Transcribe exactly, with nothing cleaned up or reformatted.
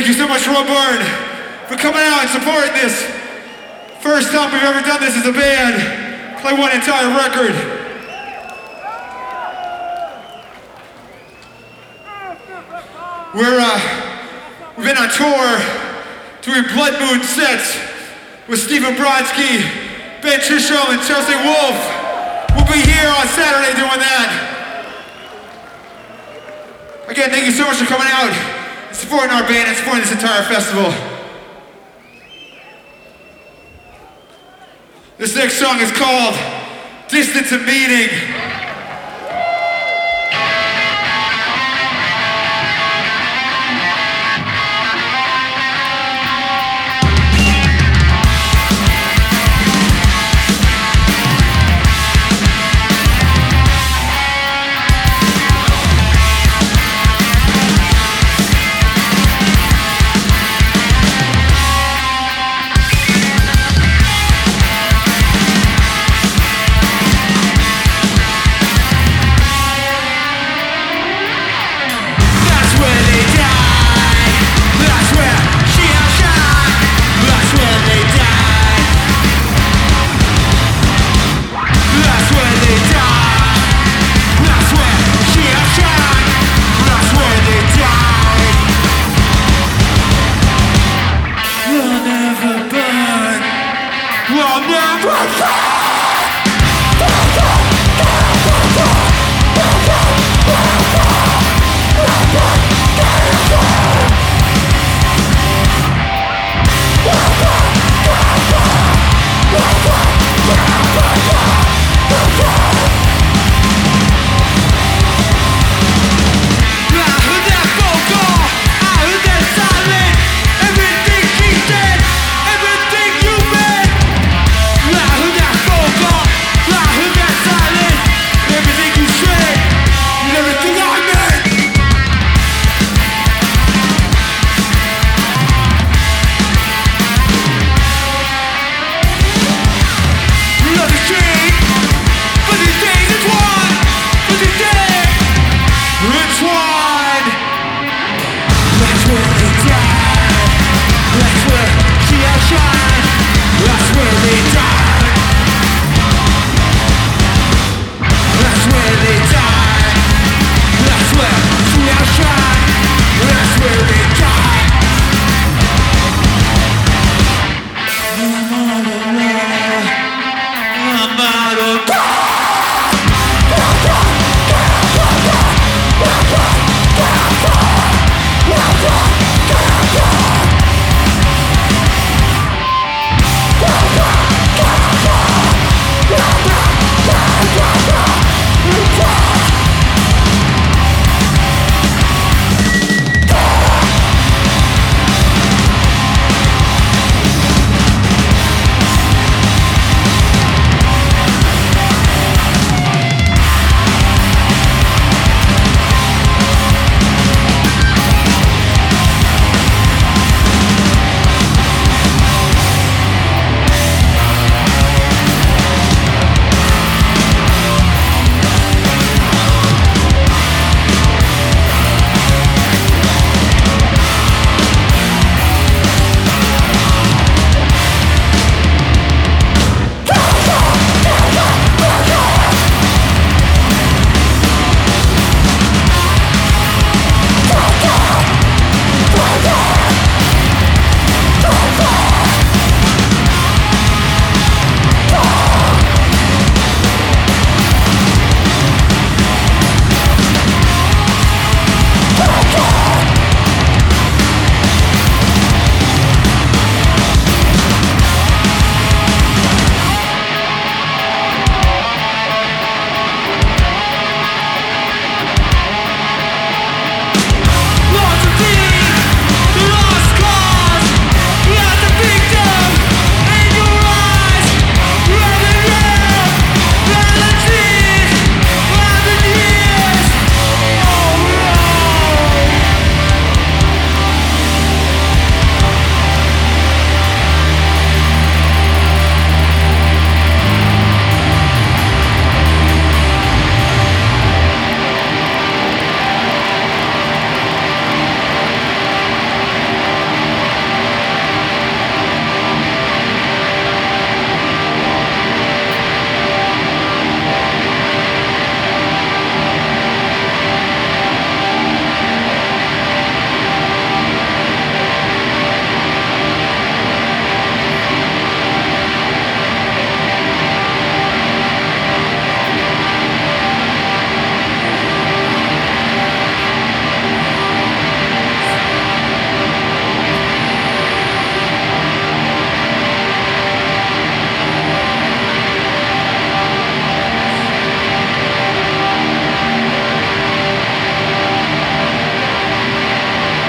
Thank you so much, Rob Byrne, for coming out and supporting this. First time we've ever done this as a band. Play one entire record. We're, uh, we've been on tour doing Blood Moon sets with Stephen Brodsky, Ben Chisholm, and Chelsea Wolfe. We'll be here on Saturday doing that. Again, thank you so much for coming out and supporting our band and supporting this entire festival. This next song is called Distance of Meaning.